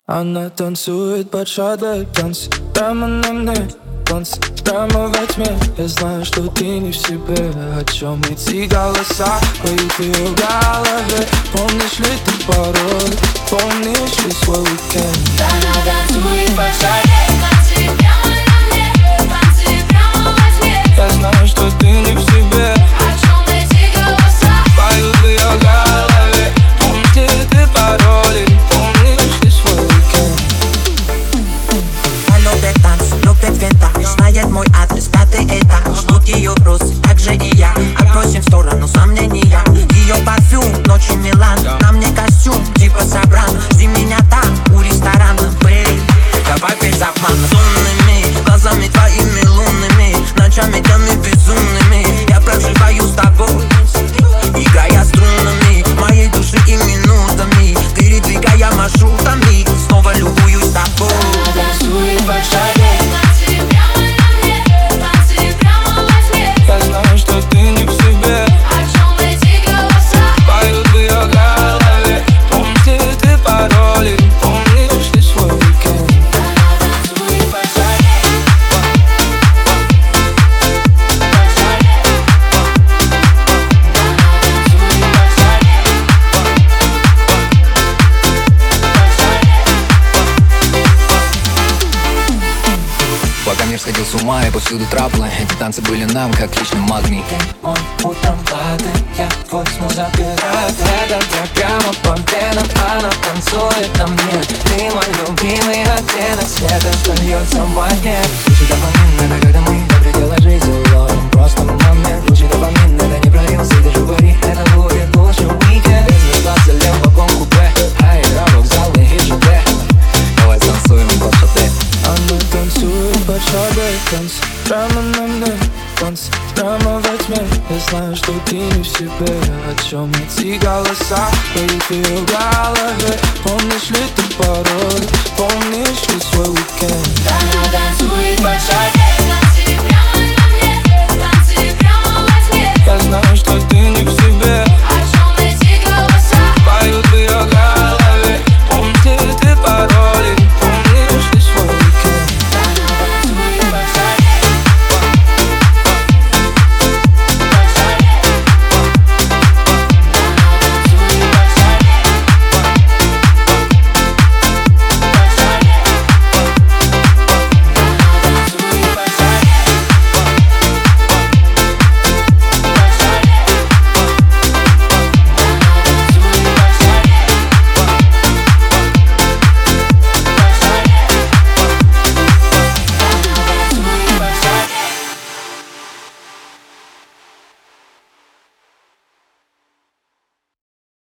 Она танцует под шадрой танц, прямо на мне танц, прямо во тьме. Я знаю, что ты не в себе. О чем эти голоса поют в ее голове? Помнишь ли ты пароль? Помнишь ли свой уикенд? Она танцует под шадрой танцы, прямо на мне танцы, прямо во тьме. Я знаю, что ты не в себе. О чем эти голоса поют в ее голове? Помнишь ли ты пароль? Помнишь ли свой уикенд? Она любит танцы, любит винтаж, знает мой адрес, 5-й этаж. Ждут ее розы, так же и я. Отбросим в сторону сомнения. Ее парфюм, ночью Милан. На мне костюм, типа Собран. Жди меня там, у ресторана, бэй. Давай без обмана. Сонными глазами твоими лунными, ночами днями безумными я проживаю с тобой, играя струнами моей души и минутами, передвигая маршрутами. Снова любуюсь тобой. танцует под шадрой танцы, прямо на мне танцы, прямо во тьме. Я знаю, что ты не в себе. О чем эти голоса поют в ее голове? Помнишь ли ты пароль? Помнишь ли свой уикенд? Она танцует под шадрой. Пока мир сходил с ума и повсюду траблы, эти танцы были нам как личный магний. Он утром падает, я твой смог забираю следом. Я прямо по венам, она танцует на мне. Ты мой любимый оттенок света, что льется в воде. Лучший дофамин, это когда мы до предела жизни ловим просто момент. Лучший дофамин, это не прорился, даже говори, это будет лучший уикенд. Без нас залем в вагон купе, аэровокзал и ЖД. Давай танцуем под шоте. Она танцует под шадрой танц, прямо на мне танц, прямо во тьме. Я знаю, что ты не в себе. О чем эти голоса поют в ее голове? Помнишь ли ты пароль? Помнишь ли свой уикенд? Она танцует под шадрой танцы, прямо на мне танцы, прямо во тьме. Я знаю, что ты не в себе.